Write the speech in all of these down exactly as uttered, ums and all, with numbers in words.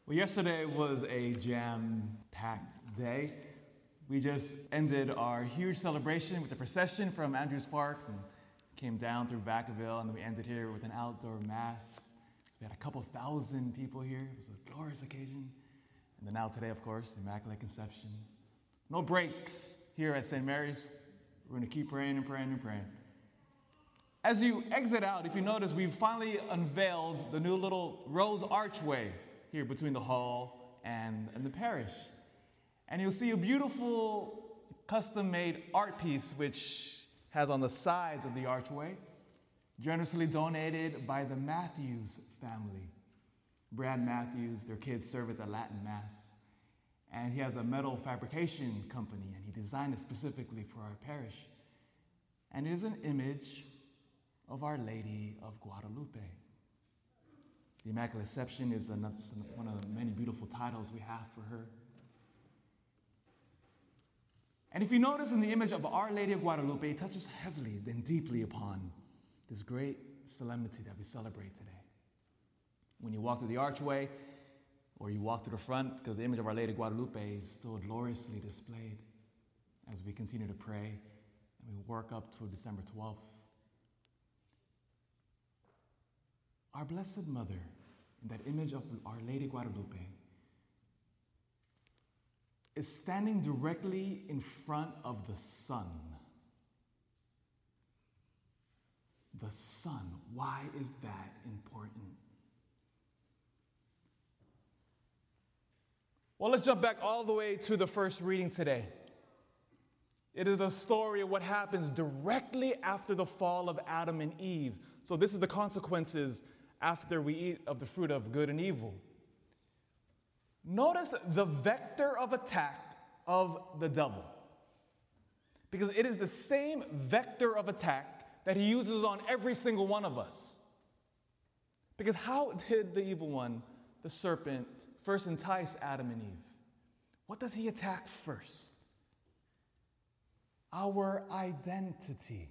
Well, yesterday was a jam-packed day. We just ended our huge celebration with a procession from Andrews Park and came down through Vacaville, and then we ended here with an outdoor mass. So we had a couple thousand people here. It was a glorious occasion. And then now today, of course, the Immaculate Conception. No breaks here at Saint Mary's. We're going to keep praying and praying and praying. As you exit out, if you notice, we've finally unveiled the new little rose archway here between the hall and, and the parish. And you'll see a beautiful custom-made art piece which has on the sides of the archway, generously donated by the Matthews family. Brad Matthews, their kids serve at the Latin Mass. And he has a metal fabrication company, and he designed it specifically for our parish. And it is an image of Our Lady of Guadalupe. The Immaculate Conception is another, one of the many beautiful titles we have for her. And if you notice in the image of Our Lady of Guadalupe, it touches heavily and deeply upon this great solemnity that we celebrate today. When you walk through the archway, or you walk to the front, because the image of Our Lady of Guadalupe is still gloriously displayed as we continue to pray and we work up to December twelfth. Our Blessed Mother, in that image of Our Lady Guadalupe, is standing directly in front of the sun. The sun. Why is that important? Well, let's jump back all the way to the first reading today. It is the story of what happens directly after the fall of Adam and Eve. So this is the consequences after we eat of the fruit of good and evil. Notice the vector of attack of the devil. Because it is the same vector of attack that he uses on every single one of us. Because how did the evil one, the serpent, first entice Adam and Eve? What does he attack first? Our identity.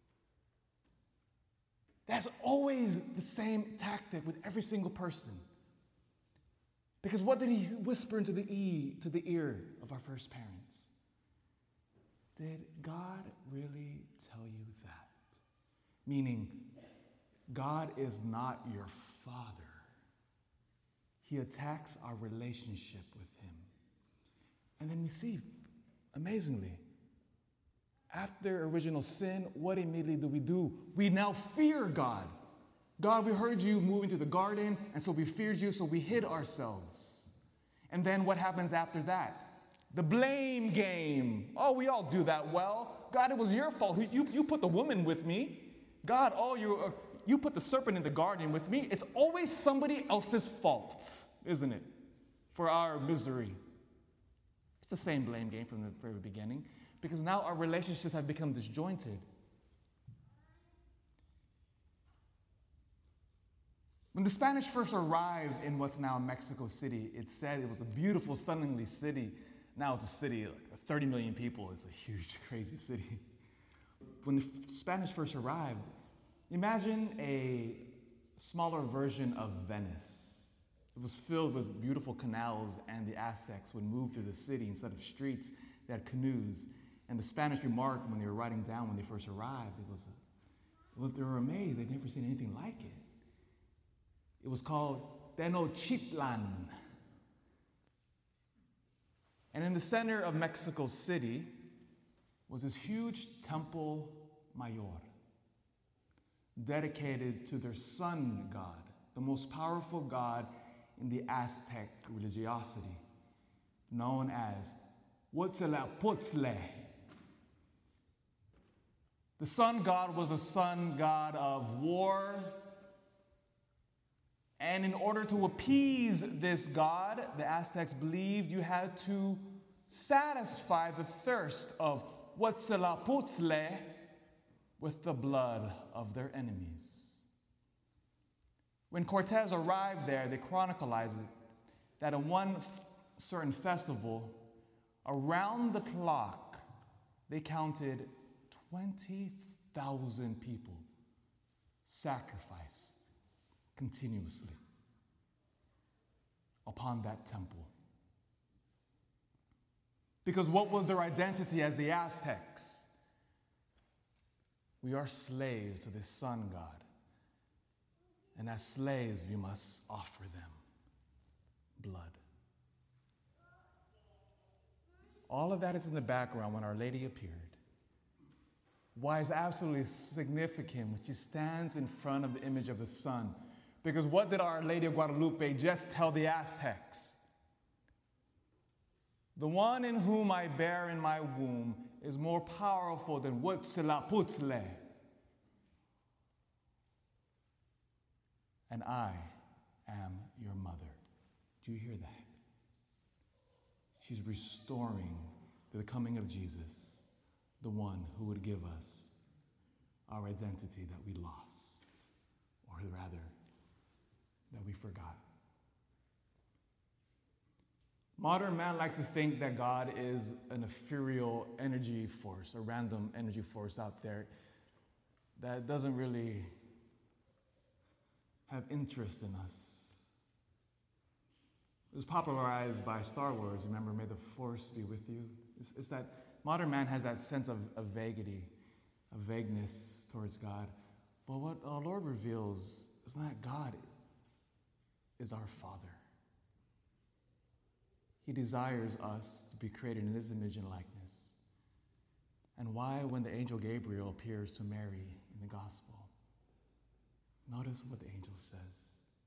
That's always the same tactic with every single person. Because what did he whisper into the e to the ear of our first parents? Did God really tell you that? Meaning, God is not your father. He attacks our relationship with him. And then we see, amazingly, after original sin, what immediately do we do? We now fear God. God, we heard you moving through the garden, and so we feared you, so we hid ourselves. And then what happens after that? The blame game. Oh, we all do that well. God, it was your fault. You, you put the woman with me. God, oh, you, uh, you put the serpent in the garden with me. It's always somebody else's fault, isn't it? For our misery. It's the same blame game from the very beginning. Because now our relationships have become disjointed. When the Spanish first arrived in what's now Mexico City, it said it was a beautiful, stunningly city. Now it's a city, like thirty million people. It's a huge, crazy city. When the Spanish first arrived, imagine a smaller version of Venice. It was filled with beautiful canals, and the Aztecs would move through the city instead of streets. They had canoes. And the Spanish remarked when they were writing down when they first arrived, it was, a, it was they were amazed. They'd never seen anything like it. It was called Tenochtitlan. And in the center of Mexico City was this huge temple mayor dedicated to their sun god, the most powerful god in the Aztec religiosity, known as Huitzilopochtli. The sun god was the sun god of war. And in order to appease this god, the Aztecs believed you had to satisfy the thirst of Huitzilopochtli with the blood of their enemies. When Cortez arrived there, they chronicled it that in one certain festival, around the clock, they counted twenty thousand people sacrificed continuously. upon that temple. Because what was their identity as the Aztecs? We are slaves to the sun god. And as slaves, we must offer them blood. All of that is in the background when Our Lady appeared. Why it's absolutely significant when she stands in front of the image of the sun. Because what did Our Lady of Guadalupe just tell the Aztecs? The one in whom I bear in my womb is more powerful than Huitzilopochtli. And I am your mother. Do you hear that? She's restoring to the coming of Jesus, the one who would give us our identity that we lost, or rather, that we forgot. Modern man likes to think that God is an ethereal energy force, a random energy force out there that doesn't really have interest in us. It was popularized by Star Wars. Remember, may the Force be with you. It's, it's that modern man has that sense of, of vaguity, of vagueness towards God. But what our Lord reveals is not God is our Father. He desires us to be created in His image and likeness. And why, when the angel Gabriel appears to Mary in the gospel, notice what the angel says.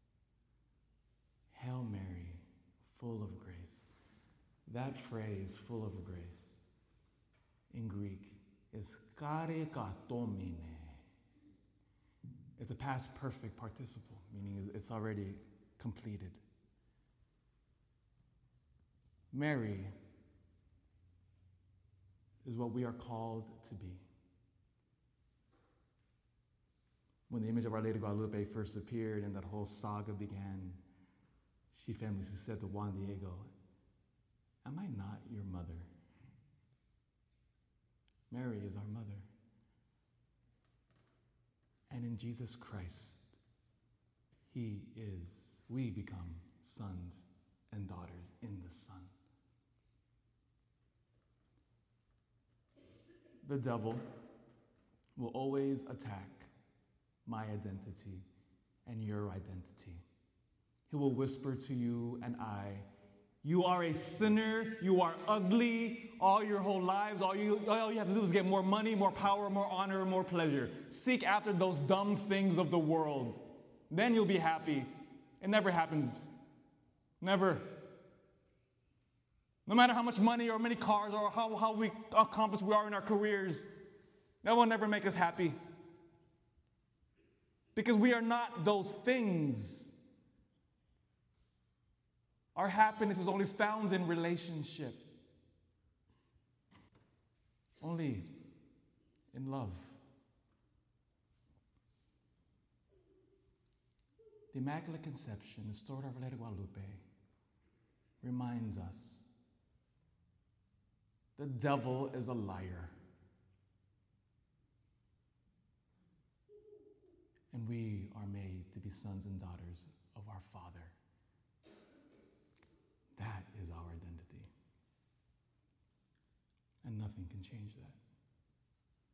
Hail Mary, full of grace. That phrase, full of grace, in Greek is karikatomine. It's a past perfect participle, meaning it's already completed. Mary is what we are called to be. When the image of Our Lady Guadalupe first appeared and that whole saga began, she famously said to Juan Diego, "Am I not your mother?" Mary is our mother. And in Jesus Christ, He is, we become sons and daughters in the Son. The devil will always attack my identity and your identity. He will whisper to you and I, you are a sinner, you are ugly, all your whole lives, all you, all you have to do is get more money, more power, more honor, more pleasure. Seek after those dumb things of the world. Then you'll be happy. It never happens. Never. No matter how much money or many cars or how, how we accomplished we are in our careers, that will never make us happy. Because we are not those things. Our happiness is only found in relationship. Only in love. The Immaculate Conception, the story of Our Lady Guadalupe, reminds us the devil is a liar. And we are made to be sons and daughters of our Father. That is our identity. And nothing can change that.